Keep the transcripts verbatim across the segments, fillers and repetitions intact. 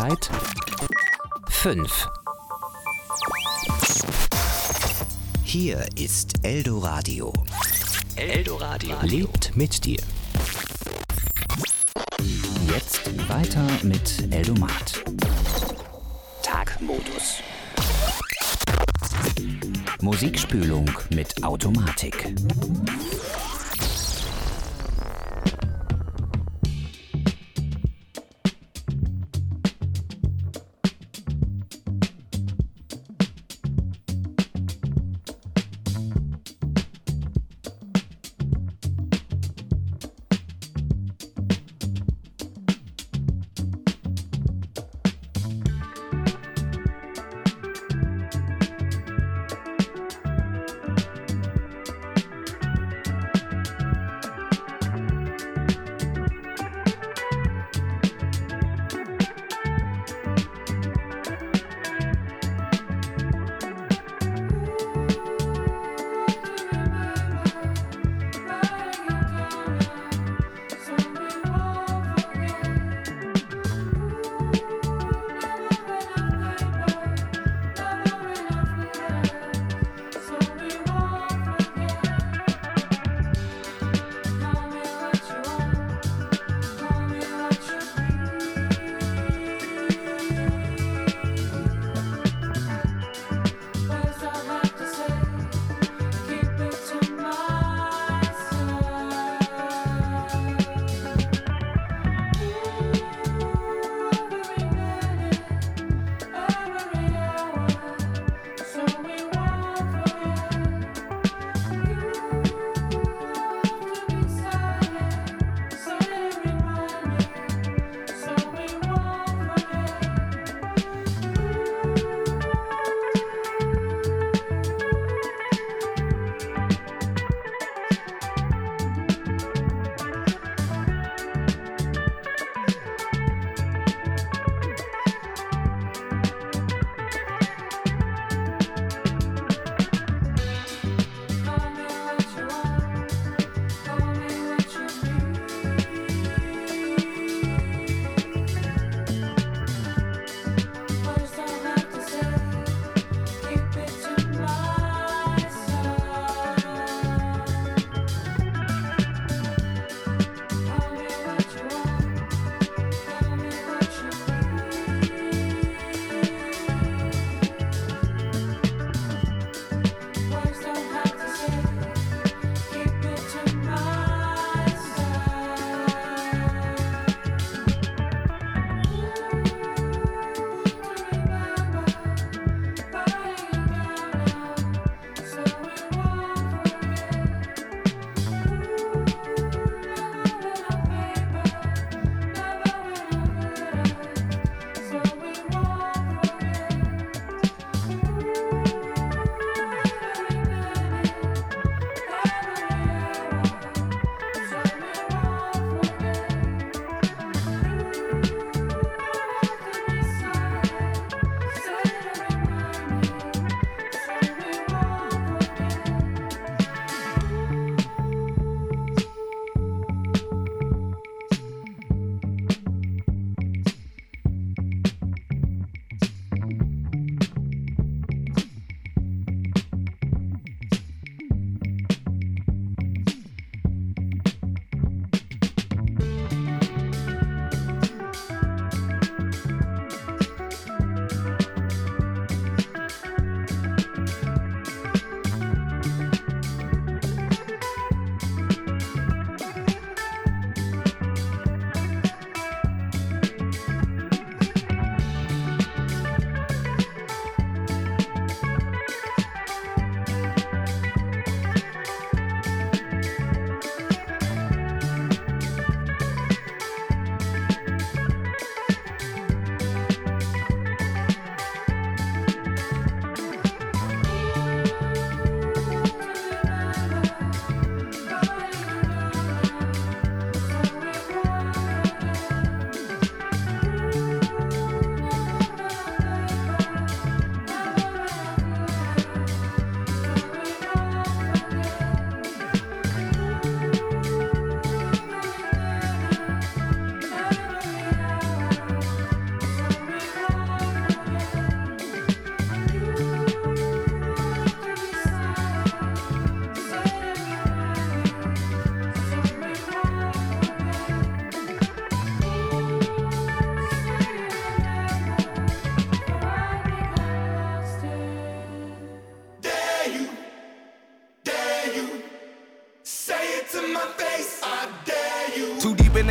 Zeit fünf. Hier ist Eldoradio. Eldoradio lebt mit dir. Jetzt weiter mit Eldomat. Tagmodus. Musikspülung mit Automatik.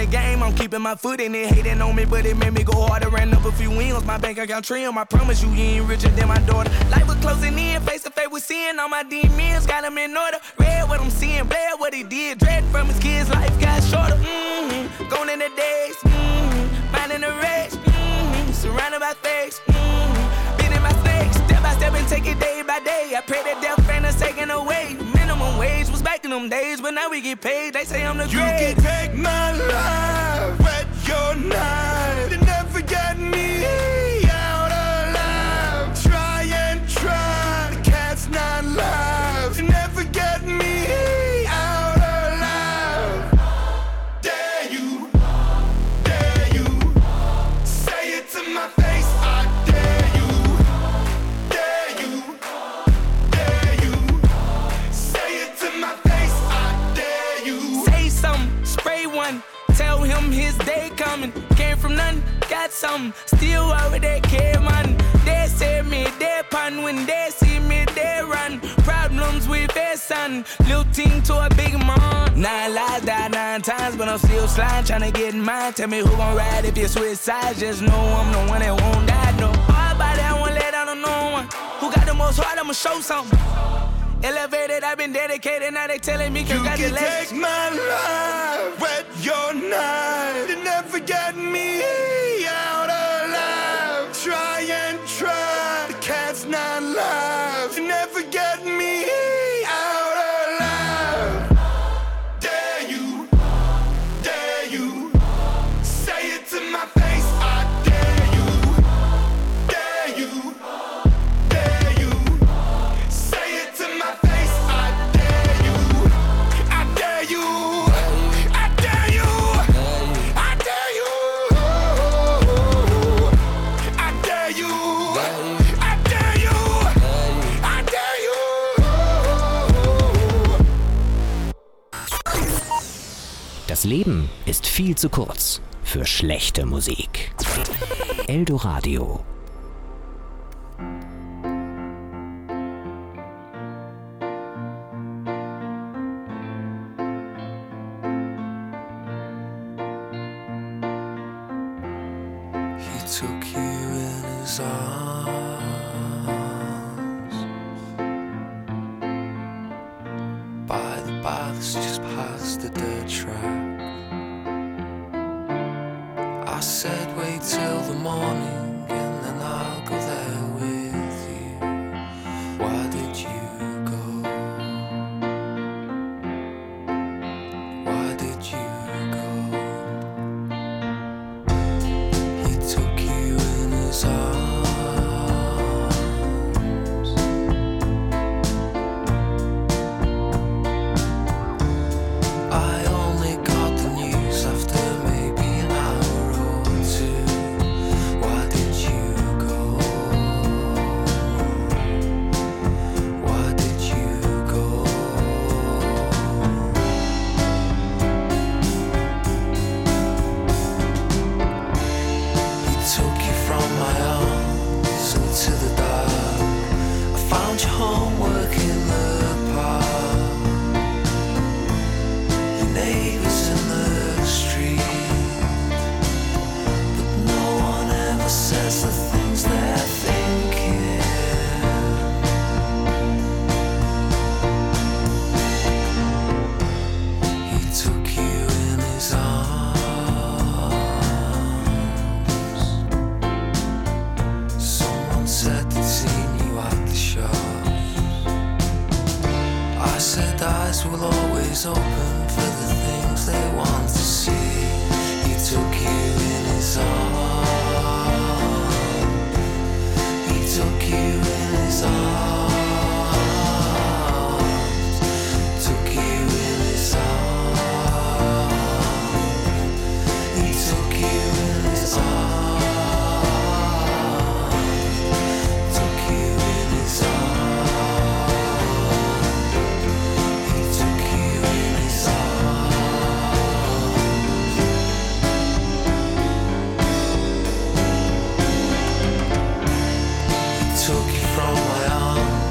the game, I'm keeping my foot in it. Hating on me, but it made me go harder. Ran up a few wins, my bank account trim. I promise you, you ain't richer than my daughter. Life was closing in, face to face with sin. All my demons got them in order. Read what I'm seeing, bled what he did. Dread from his kids, life got shorter. Mm-hmm. Gone in the days, mm-hmm. Minding the race, mm-hmm. Surrounded by fakes, mm-hmm. Been in my snakes, step by step and take it day by day. I pray that death ain't us taken away. Minimum wage was back in them days, but now we get paid. They say I'm the You great. can take my life, wet your knife, and never get me out alive. Try and try, the cat's not live. You never get me out alive. Dare you, dare you, say it to my face. I dare you, dare you, dare you, say it to my face. I dare you. Say something, spray one. Tell him his day coming. Came from nothing, got something. Still over that care, man. They say me, they pun. When they see me, they run. Problems with their son. Little team to a big man. Nine lives, died nine times, but I'm still sliding, trying to get in mine. Tell me who gon' ride if you switch sides. Just know I'm the one that won't die. No hard body, I won't let down on no one. Who got the most heart, I'ma show something. Elevated, I've been dedicated, now they telling me You can congratulations. take my life, wet your knife, and never get me out alive. Try and try, the cat's not live. You never get me out alive. Dare you, dare you, say it to my face. I dare you, dare you, dare you, say it to my face. I dare you, I dare you, I dare you, I dare you, I dare you, I dare you, I dare you. Das Leben ist viel zu kurz für schlechte Musik. Eldoradio. He took you in his arms by the baths just past the dirt track. I said wait till the morning and then I'll go there with you. Why did you go? Why did you go? He took you in his arms. I only got the news after maybe an hour or two. Why did you go? Why did you go? He took you from my arms into the dark. I found your homework in the park. Your neighbors in the street, but no one ever says the things they're thinking. He took you in his arms. Someone said they'd seen you at the shops. I said eyes will always open for the things they want to see. He took you in his arms. He took you in his arms. Took you in his arms. He took you in his arms. Took you in his arms. He took you in his arms. He took you from my arms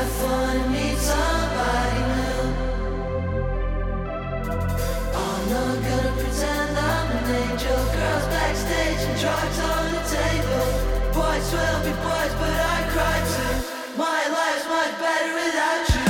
fun and meet somebody new. I'm not gonna pretend I'm an angel. Girls backstage and drugs on the table. Boys will be boys, but I cry too. My life's much better without you.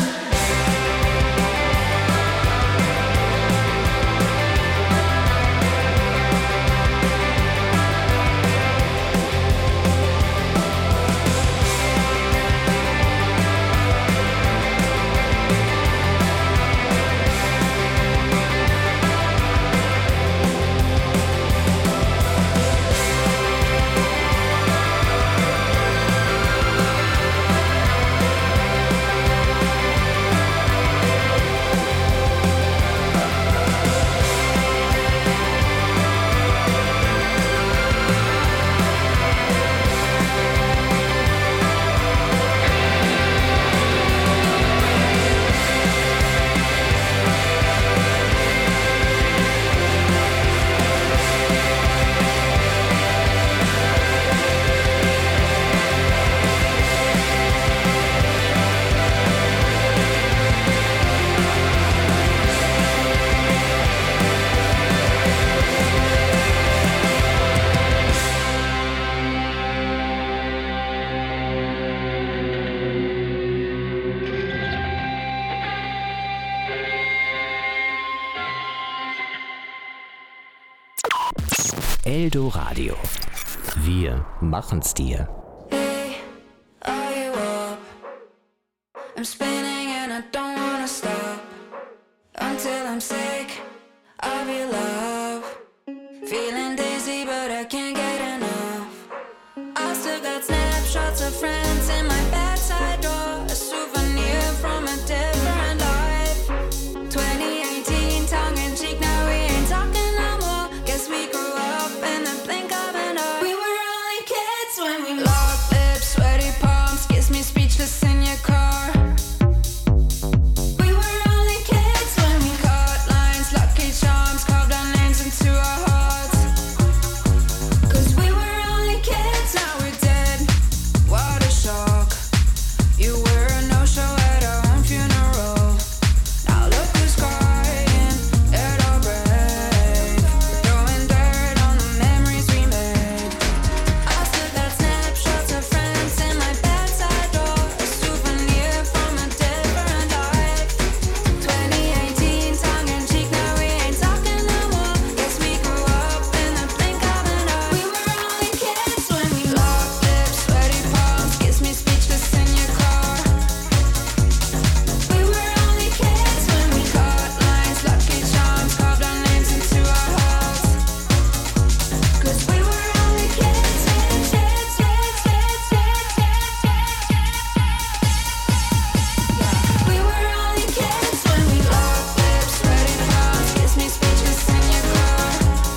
Eldoradio. Wir machen's dir. Hey, are you up? I'm spinning and I don't wanna stop until I'm sick of your love. Feeling dizzy but I can't get enough. I still got snapshots of friends in my bedside door, a souvenir from a different life. twenty eighteen, tongue in cheek, now we ain't talking no more. Guess we grew up in the blink of an eye. We were only kids when we locked lips, sweaty palms, kiss me speechless in your car. We were only kids when we cut lines, lucky charms, carved our names into our hearts. Cause we were only kids, now we're dead. What a shock. You were a no-show at our own funeral. Now look who's crying at our grave. Throwing dirt on the memories we made. I still got snapshots of friends in my bedside door, a souvenir from a different life. twenty eighteen, tongue in cheek, now we ain't talking no more. Guess we grew up in the blink of an eye. We were only kids when we locked lips, sweaty palms, kiss me speechless in your car. We were only kids when we cut lines, lucky charms, carved our names into our hearts. Cause we were only kids, kids, kids, kids, kids, kids, kids, kids. We were only kids when we locked lips, sweaty palms, kiss me speechless in your car.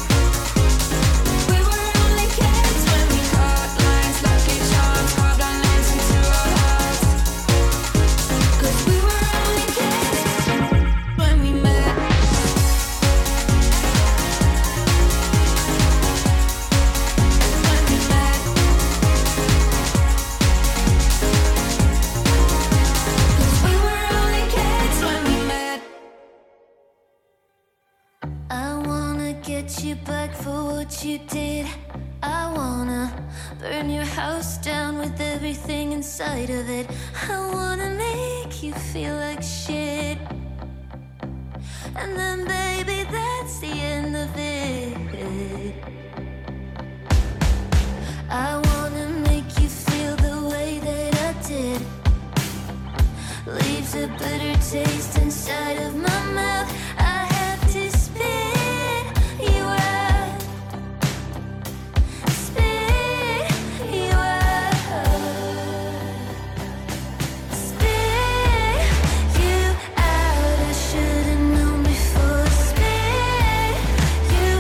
We were only kids when we cut lines, lucky charms, carved our names into our hearts. Cause we were only kids when we met. When we met. Cause we were only kids when we met. I wanna get you back for what you did. I wanna burn your house down with everything inside of it. I wanna make you feel like shit. And then baby, that's the end of it. I wanna make you feel the way that I did. Leaves a bitter taste inside of my mouth. I have to spit you out. Spit you out. Spit you out. I should've known before. Spit you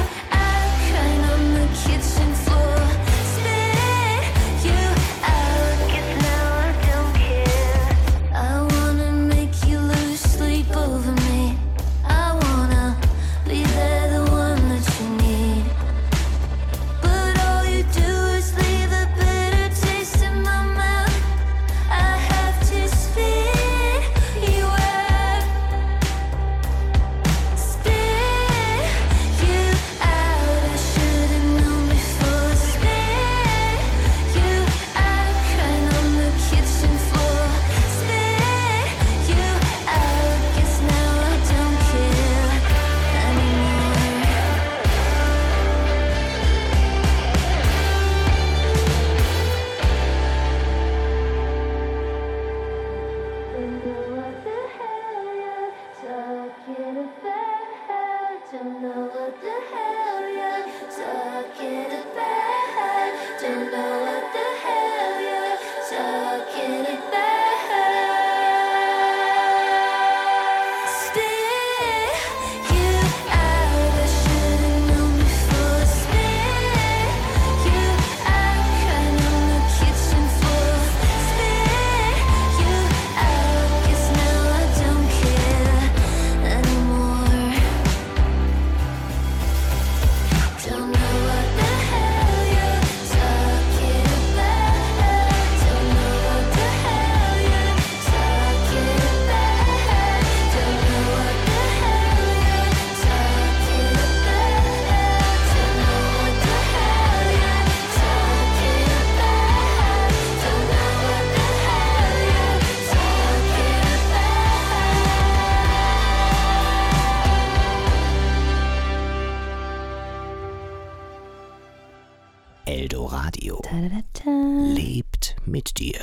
Eldoradio Ta-da-da-da. lebt mit dir.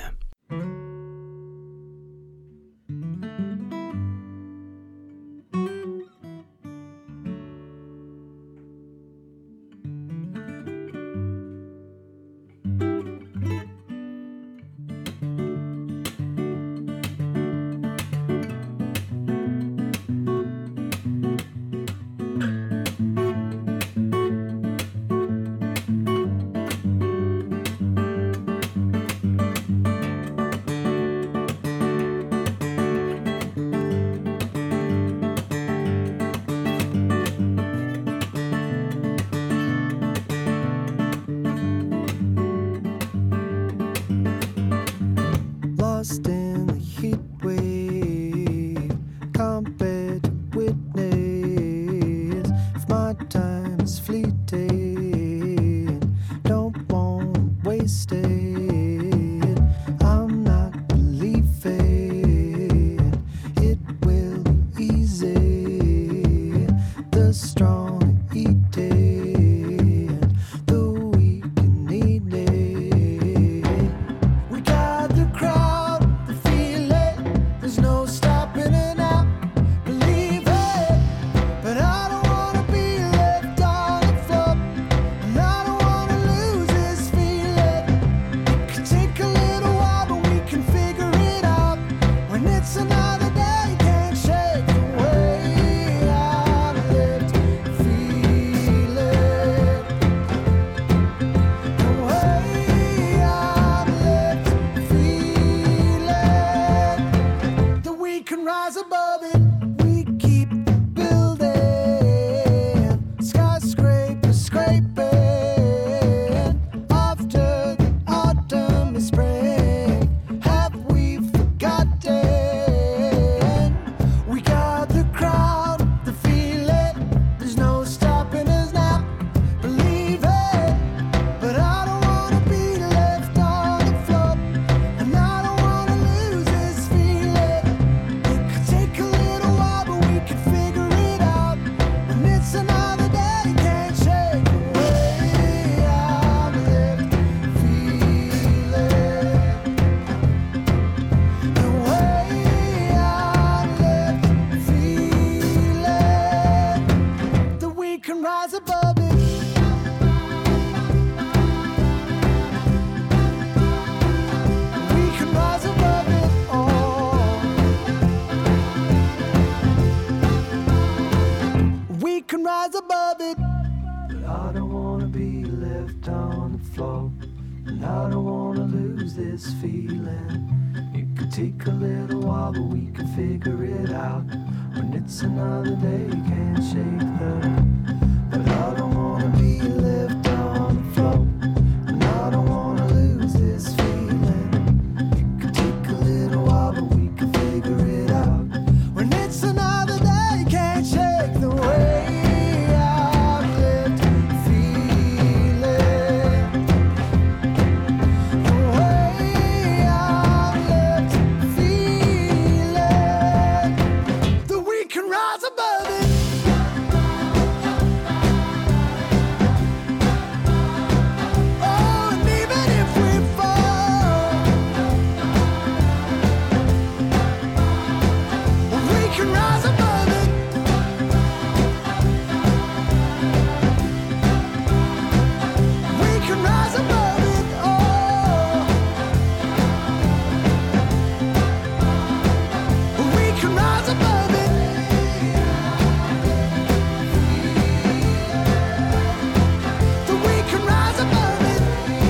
Lost in the heat wave, can't bear to witness if my time is fleeting. Don't want to waste it. I'm not believing it will be easy. The strong eat it, the weak can eat it. We got the crowd, the feeling. There's no stopping it now. Believe it, but I don't wanna be left on the floor, and I don't wanna lose this feeling. It could take a little while, but we can figure it out. When it's another day, can't shake the way I lived, feel it. The way I lived, feel it. That we can rise above it. We keep building skyscrapers, scraping after the autumn is spring. Have we forgotten? We got the crowd, the feeling. There's no stopping us now. Believe it, but I don't wanna be left on the floor, and I don't wanna lose this feeling. It could take a little while, but we can figure it out. When it's another day, can't shake the way I've lived, feel it. The way I've lived, feel it. That we can rise above it. We can rise above it all. We can rise above it. But I don't wanna be left on the floor, and I don't wanna lose this feeling. It could take a little while, but we can figure it out. When it's another day, can't shake the. But I don't wanna be left on the floor, and I don't wanna lose this feeling. It could take a little while, but we can figure it out. When it's another day, can't shake the way I've lived, feel it. The way I've lived, feel it. That we can rise above it. Oh, and even if we fall, we can rise above it. We can rise above it. Oh, we can rise above it. That we can rise above it.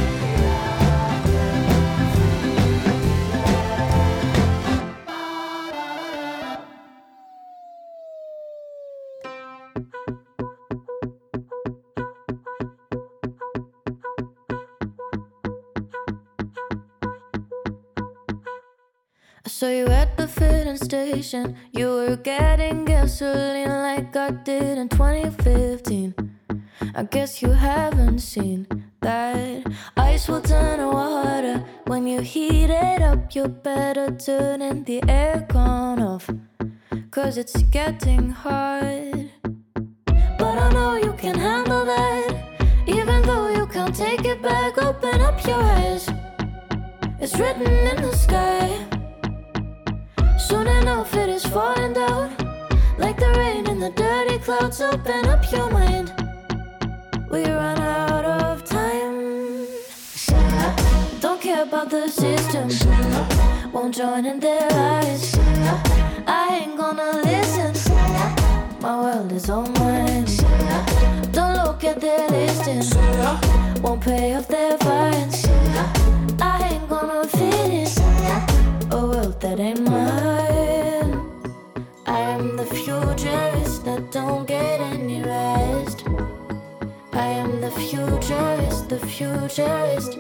I saw you at the filling station. You were getting gasoline like I did in twenty fifteen. I guess you haven't seen that ice will turn to water when you heat it up. You better turning the aircon off, cause it's getting hot. But I know you can handle that, even though you can can't take it back. Open up your eyes. It's written in the sky. Soon enough it is falling down like the rain in the dirty clouds. Open up your mind. We run out of time. Don't care about the system. Won't join in their lies. I ain't gonna listen. My world is all mine. Don't look at their listings. Won't pay off their fines. I ain't gonna finish a world that ain't mine. I am the futurist that don't get any rest. I am the futurist, the futurist.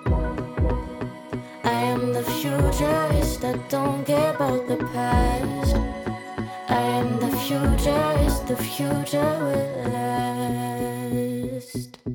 I am the futurist that don't care about the past. I am the futurist, the future will last.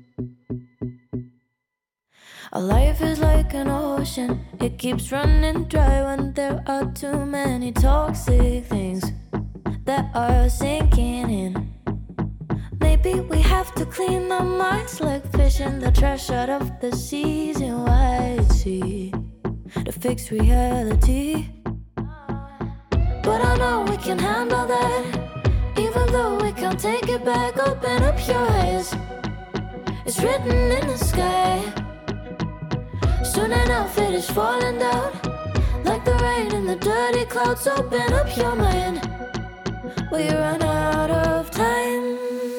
Our life is like an ocean. It keeps running dry when there are too many toxic things that are sinking in. Maybe we have to clean our minds like fishing the trash out of the seas in White Sea to fix reality. But I know we can handle that, even though we can't take it back. Open up your eyes. It's written in the sky. Soon enough it is falling down like the rain in the dirty clouds. Open up your mind. We run out of time.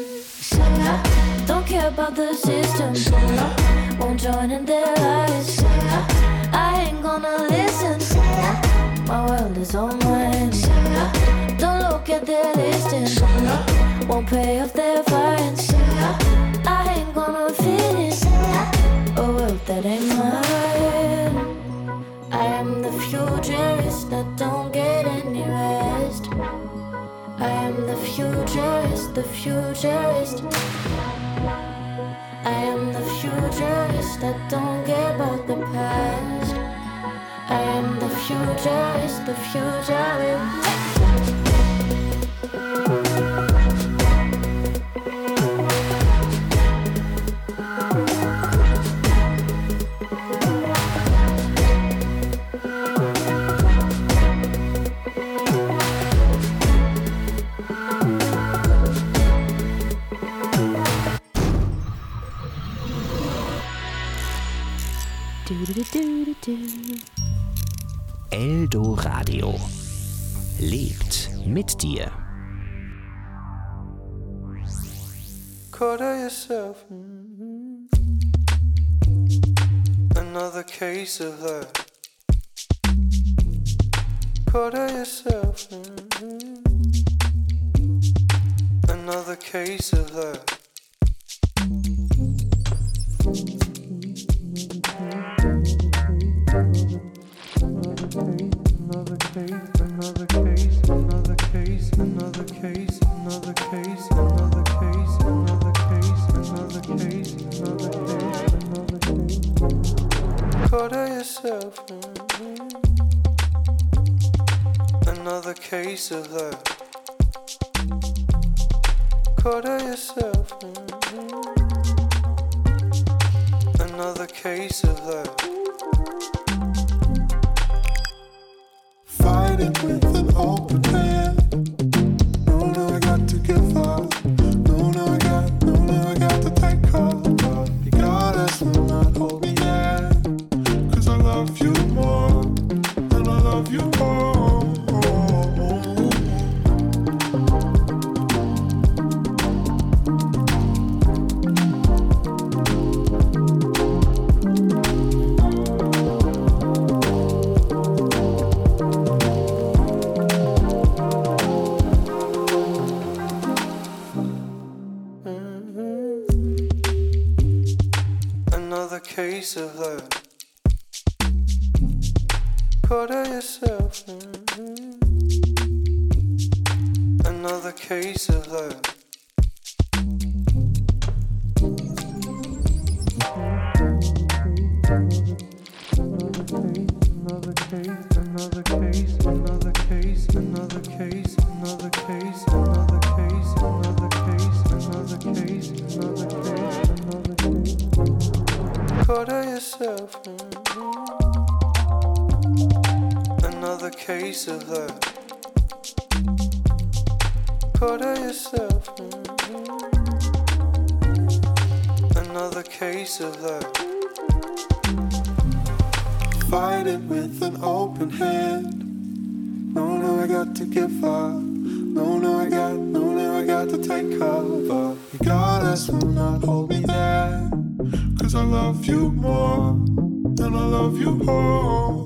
Don't care about the system. Won't join in their lies. I ain't gonna listen. My world is all mine. Don't look at their listings. Won't pay off their fines. I ain't gonna finish a world that ain't mine. I am the futurist that don't get any rest. I am the futurist, the futurist. I am the futurist that don't care about the past. I am the futurist, the futurist. Eldoradio lebt mit dir. Quarter yourself. Mm-hmm. Another case of that. Quarter yourself. Mm-hmm. Another case of that. Another case, another case, another case, another case, another case, another case, another case, another case, another case, another case. Quarter yourself. Mm-hmm. Another case of that. Quarter yourself. Mm-hmm. Another case of that. Fighting with an open hand. No, no, I got to give up. No, no, I got, no, no, I got to take off. But regardless, will not hold me yet. Cause I love you more than I love you all. Case of that. Quarter yourself. Mm-hmm. Another case of that. Another case, another case, another case, another case, another case, another case, another case, another case, another case, another case. Quarter yourself. Mm-hmm. Another case of that. Quarter yourself. Mm-hmm. Another case of that. Fight it with an open hand. No, no, I got to get far. No, no, I got, no, no, I got to take cover. Regardless, will not hold me there. Cause I love you more, and I love you all.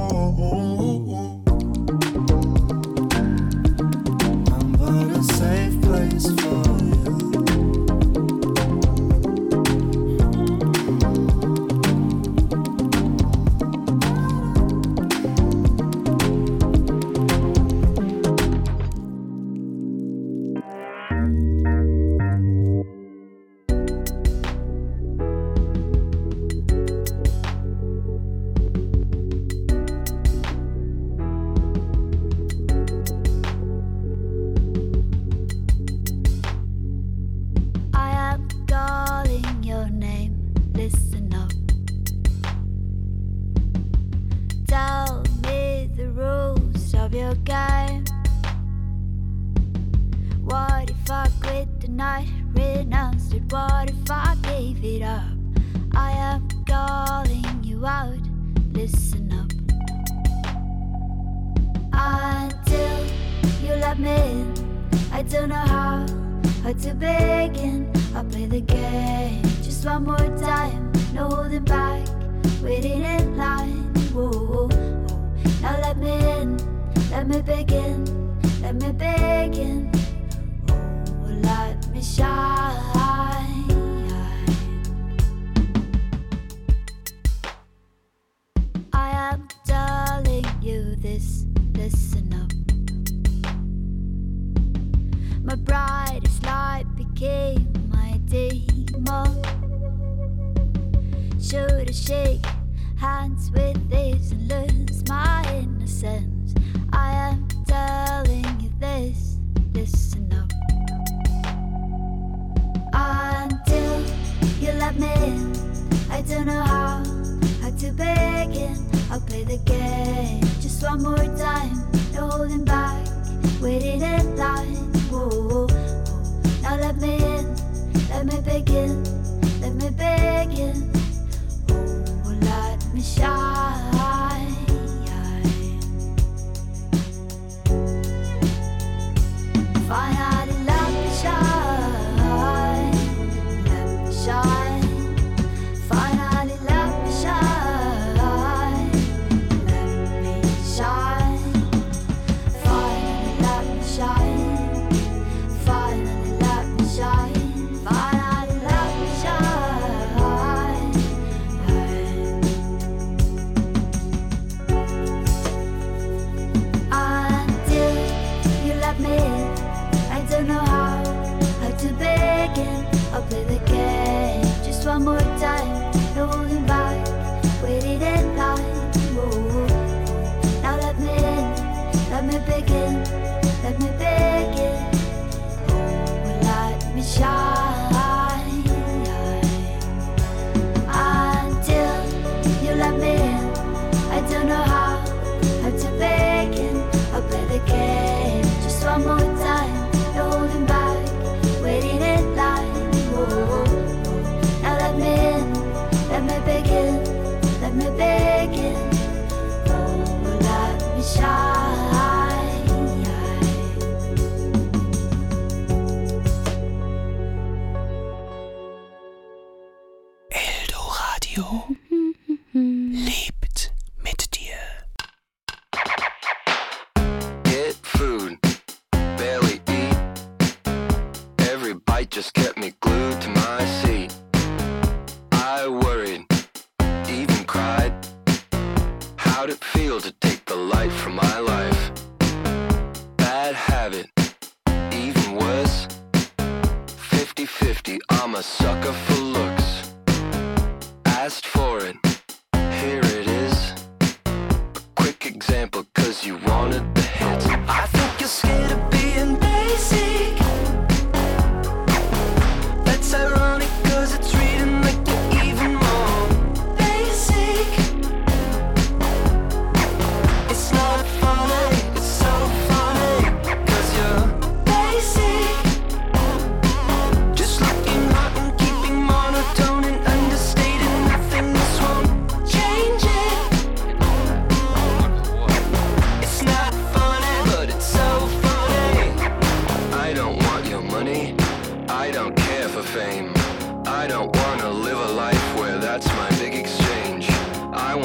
I'm but a safe place for you. Lebt mit dir. Get food, barely eat. Every bite just kept me glued to my seat. I worried, even cried. How'd it feel to take the light from my life? Bad habit, even worse. Fifty-fifty, I'm a sucker for looks. Asked for it, here it is. A quick example, cause you wanted the hits. I think you're scared of being basic. That's ironic, cause it's reading like you're even more.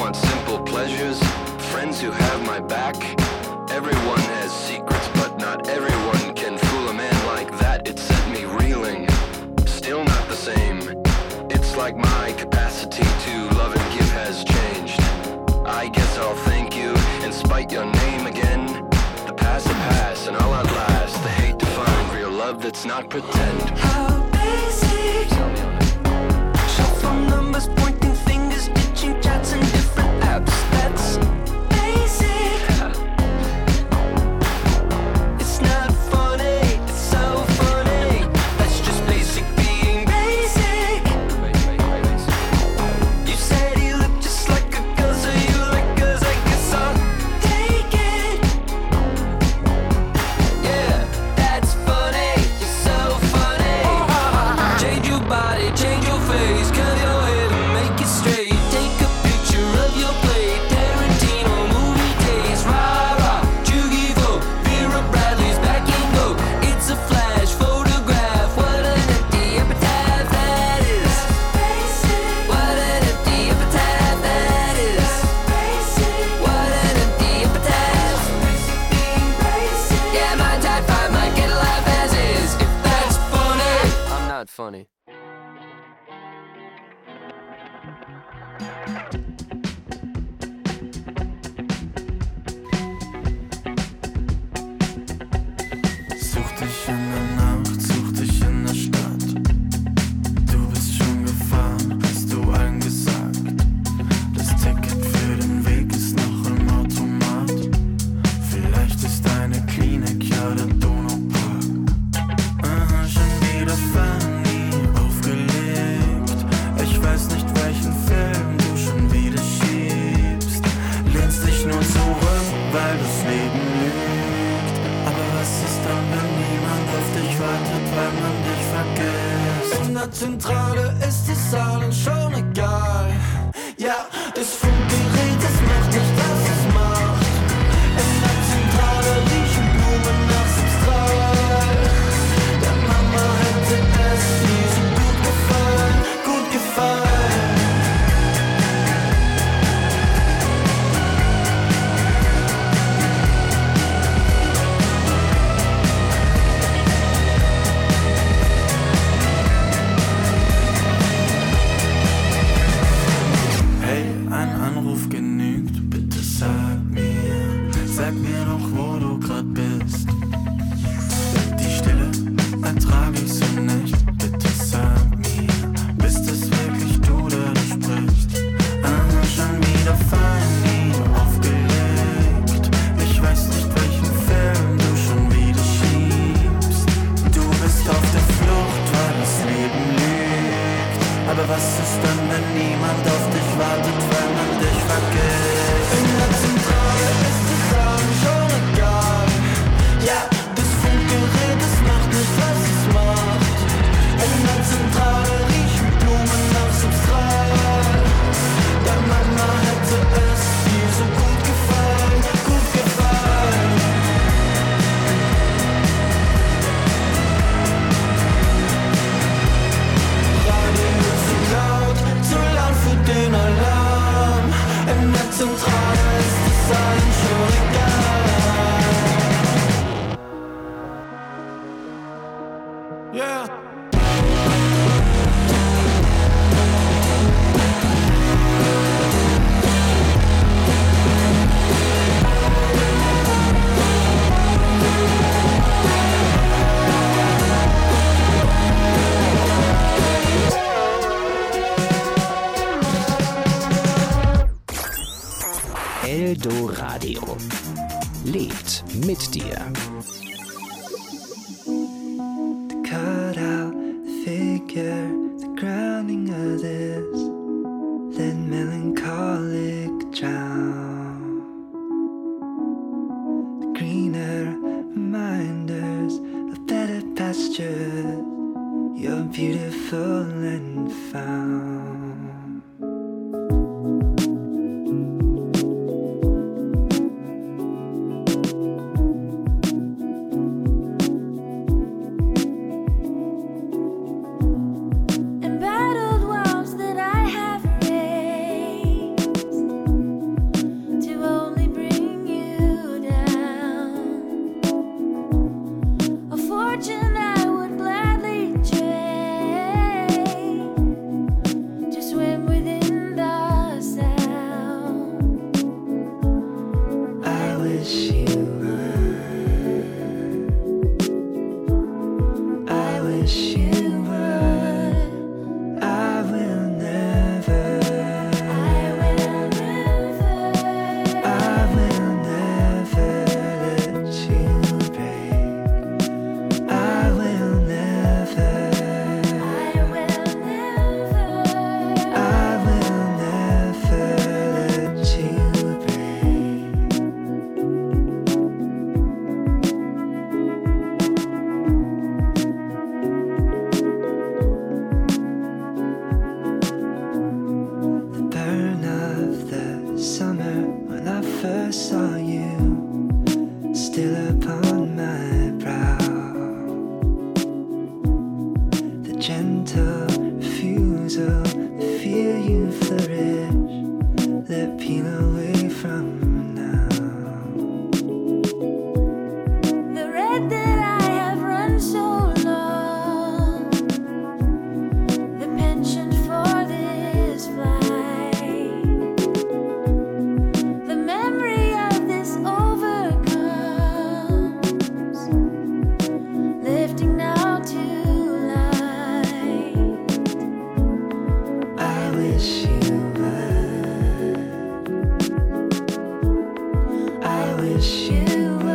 want simple pleasures, friends who have my back. Everyone has secrets, but not everyone can fool a man like that. It set me reeling, still not the same. It's like my capacity to love and give has changed. I guess I'll thank you and spite your name again. The past will pass and all at last, the hate to find real love that's not pretend. How basic. Shuffle numbers, pointing fingers, ditching chats and different apps. That's basic. It's not funny, it's so funny. That's just basic being basic. You said you look just like a girl, so you like girls, I guess I'll take it. Yeah, that's funny, you're so funny. Change your body, change your face, curl your hair and make it straight. Take a picture of your plate, Tarantino movie days. Rah rah, Jugivo, Vera Bradley's back and go. It's a flash photograph, what an empty epitaph that is. What an empty epitaph that is. What an empty epitaph. Yeah, my type five might get a laugh as is. If that's funny, I'm not funny. Such dich in der Nacht, such dich in der Stadt. Du bist schon gefahren, hast du allen gesagt. Das Ticket für den Weg ist noch im Automat. Vielleicht ist eine Klinik, ja der Donaupark. Aha, schon wieder Fanny aufgelegt. Ich weiß nicht, welchen Film du schon wieder schiebst. Lehnst dich nur zurück, weil das Leben lügt. Aber was ist dann, wenn niemand auf dich wartet, weil man dich vergisst? In der Zentrale ist es allen schon egal. Ja, das Funkgerät, das macht nicht, was es macht. In der Zentrale riechen Blumen nach Substrat. Der Mama hätte es nie so gut gefallen, gut gefallen. Hey, ein Anruf genügt, bitte sag mir, sag mir doch, wo du grad bist. Die Stille ertrage ich so nicht, bitte sag mir, bist es wirklich du, der da spricht? Ah, schon wieder Fanny aufgelegt. Ich weiß nicht, welchen Film du schon wieder schiebst. Du bist auf der Flucht, weil das Leben lügt. Aber was ist dann, wenn niemand auf dich wartet, weil man dich vergisst? In der Zentrale ist es allen schon egal. Ja, das Funkgerät, das macht nicht, was es macht. In der Zentrale riechen Blumen nach Substrat. Der Mama hätte es nie so gut gefallen, gut gefallen. Radio zu laut, zu laut für den Alarm. In der Zentrale ist es allen schon egal. Yeah. Eldoradio. Lebt mit dir. To cut out the figure, the grounding of this, let melancholic drown. The greener reminders of better pastures, you're beautiful and found. Embattled walls that I have raised, when I first saw you, still upon my brow. The gentle refusal to feel you flourish, let peel away from the red that I have run so long, the penchant for this flight, the memory of this overcomes, lifting now to light. I wish you would, I wish you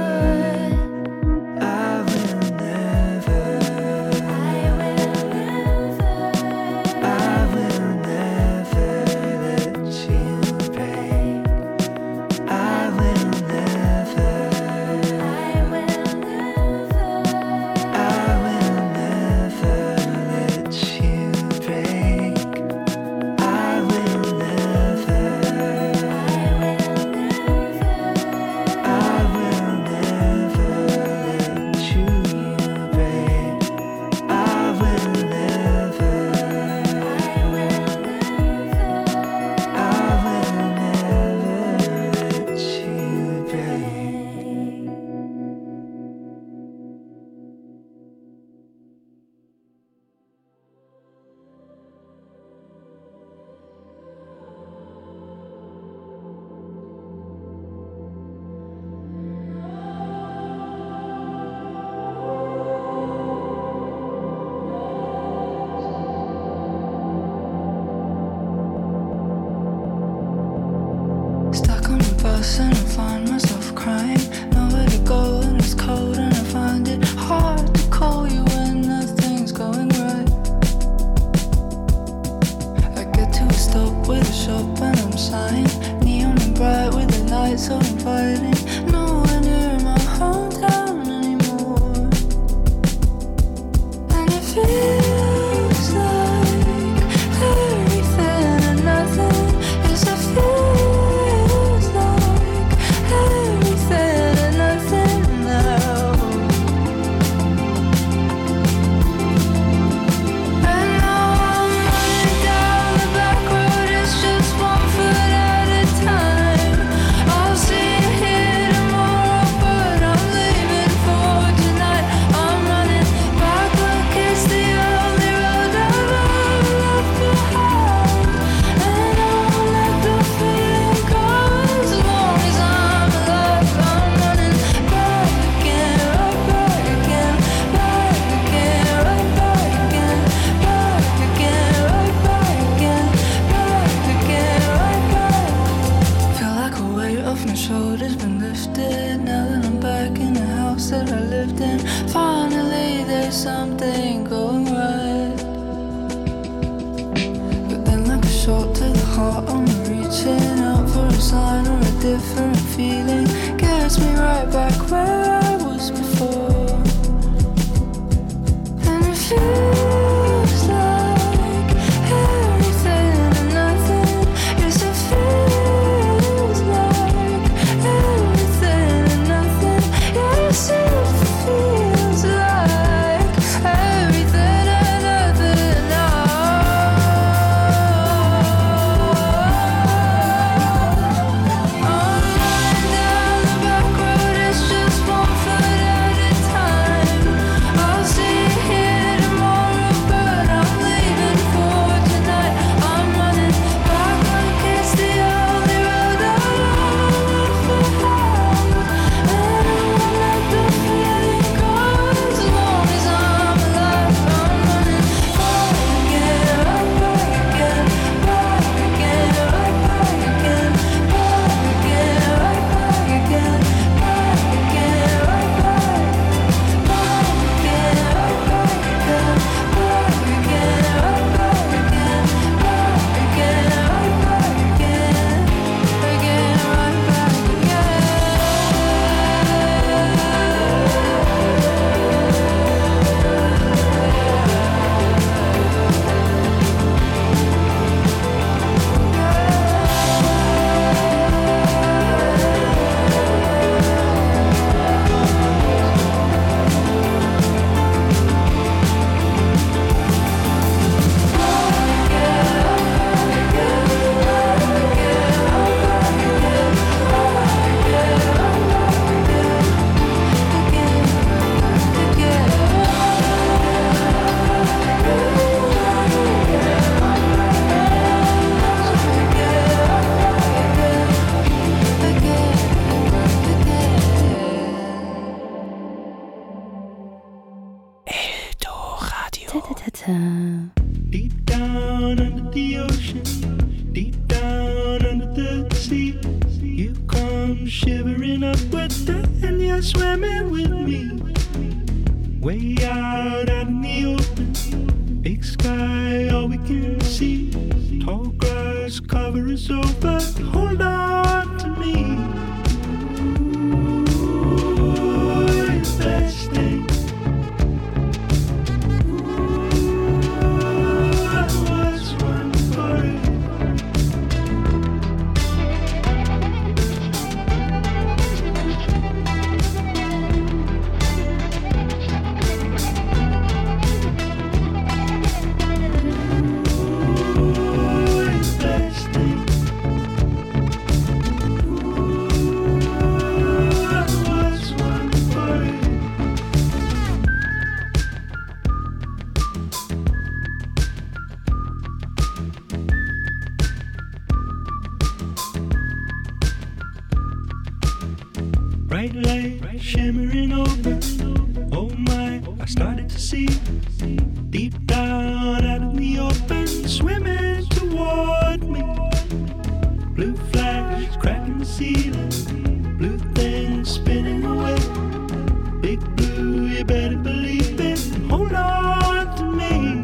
and I find myself crying. Nowhere to go and it's cold and I find it hard to call you when nothing's going right. I get to a stop with a shop and I'm sighing, neon and bright with the lights so inviting. Nowhere near my hometown anymore, and it feels like everything and nothing is a feeling. Here sea. You come shivering up with that, and you're swimming with me. Way out, out in the open, big sky, all we can see. Tall grass cover us over, hold on to me. Ooh, it's best day. Bright light shimmering over, oh my, I started to see. Deep down out in the open, swimming toward me. Blue flash cracking the ceiling, blue things spinning away. Big blue, you better believe it, hold on to me.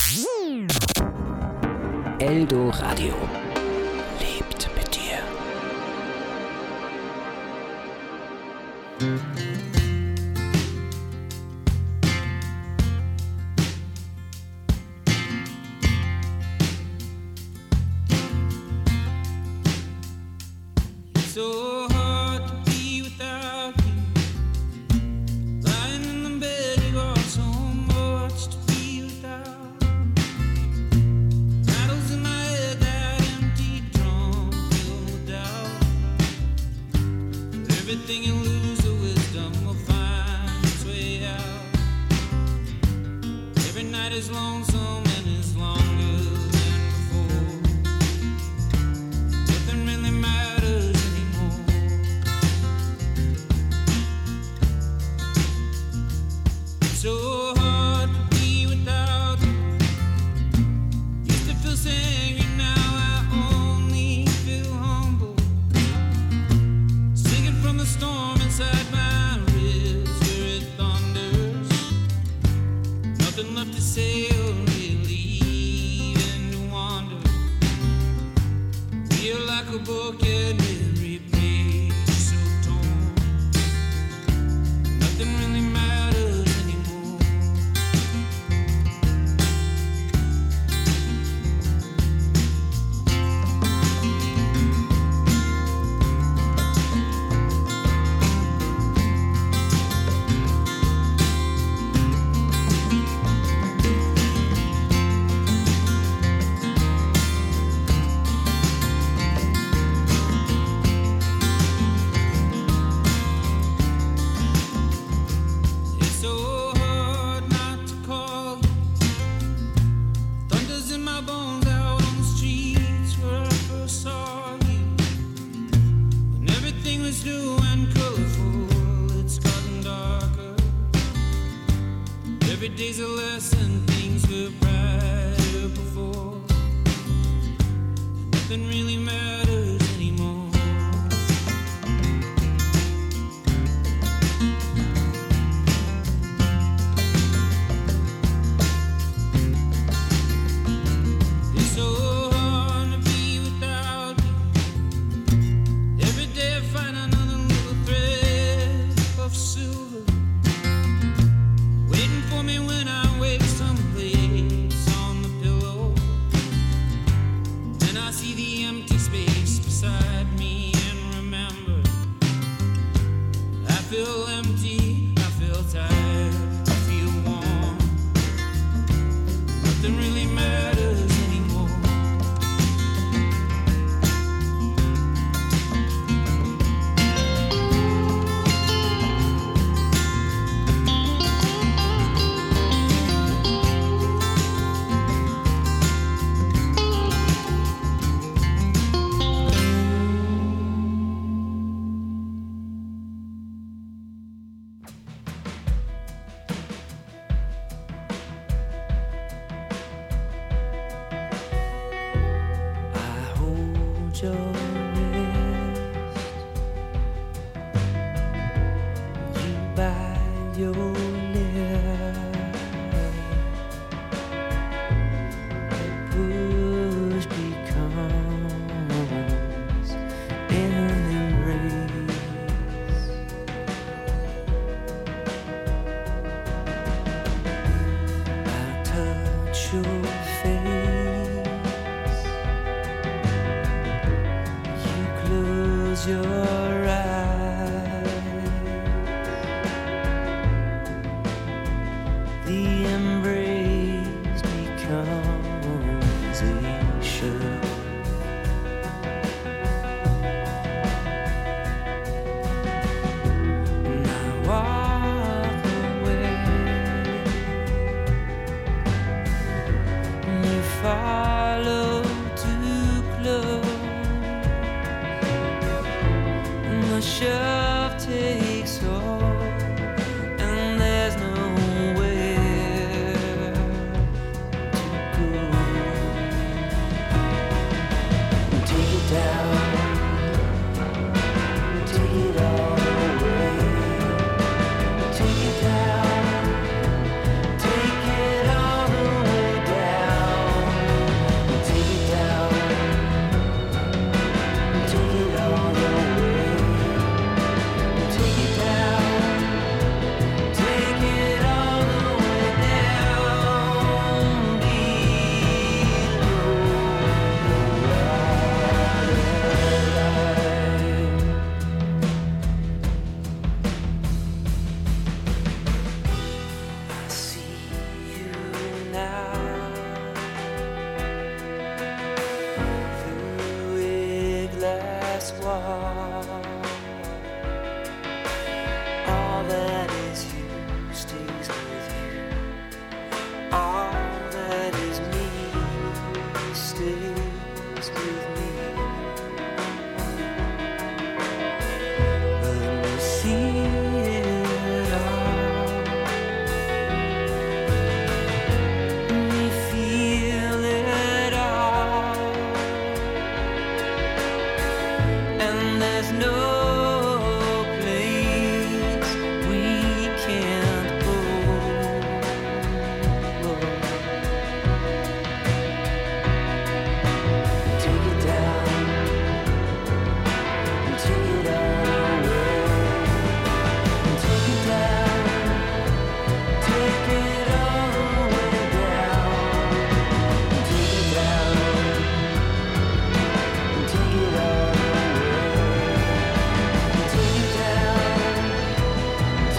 Eldo Radio lebt mit dir. So hard to be without you. Lying in the bed, you are so much to be without. Battles in my head, that empty drum filled with doubt. Everything you lose, the wisdom will find its way out. Every night is lonesome and is longer than before. Nothing really matters. So hard to be without you. Used to feel so angry, now I only feel humble. Singing from the storm inside my ribs where it thunders. Nothing left to say or really even to wonder. Feel like a book and every page so torn. Nothing really matters. Day's a lesson, things were brighter before. Nothing really matters anymore. It's so hard to be without you. Every day I find another little thread of silver waiting for me when I wake someplace on the pillow. Then I see the empty space beside me and remember I feel empty, I feel tired, I feel warm. Nothing really matters anymore. Your wrist, you by your